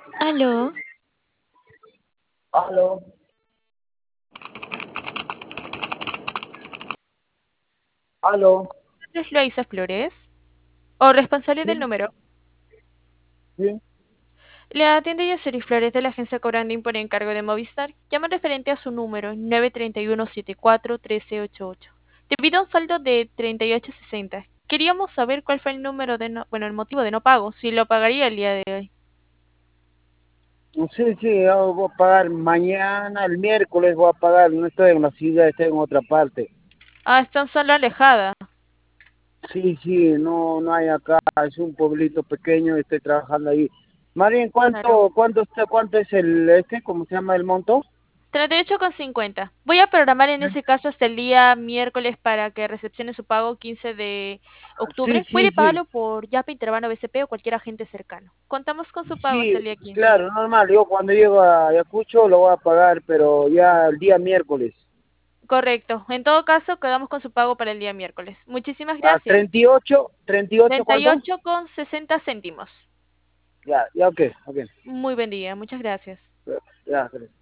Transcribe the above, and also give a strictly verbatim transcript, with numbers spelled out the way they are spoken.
Aló, Aló, aló, ¿es Loisa Flores? ¿O responsable del sí, número? sí, Le atiende Yaceri Flores de la agencia Corandín por encargo de Movistar. Llama referente a su número nueve tres uno siete cuatro uno tres ocho ocho. Debido a un saldo de treinta y ocho sesenta. Queríamos saber cuál fue el número de no, bueno, el motivo de no pago, si lo pagaría el día de hoy. sí, sí, yo voy a pagar mañana, el miércoles voy a pagar, no estoy en la ciudad, estoy en otra parte. Ah, está en zona alejada. Sí, sí, no, no hay acá, es un pueblito pequeño, estoy trabajando ahí. Marín, Claro. ¿cuánto, cuánto está, cuánto es el, este, cómo se llama el monto? treinta y ocho con cincuenta. Voy a programar en ese caso hasta el día miércoles para que recepcione su pago quince de Sí, octubre. sí, Puede sí, pagarlo por Yape, Intervano, B C P o cualquier agente cercano. Contamos con su pago hasta sí, el día quince. claro, normal, yo cuando llego a Ayacucho lo voy a pagar, pero ya el día miércoles. Correcto. En todo caso, quedamos con su pago para el día miércoles. Muchísimas A gracias. treinta y ocho, treinta y ocho, treinta y ¿cuánto? ocho con sesenta céntimos. Ya, ya, ok, ok. Muy buen día. Muchas gracias. Ya, gracias.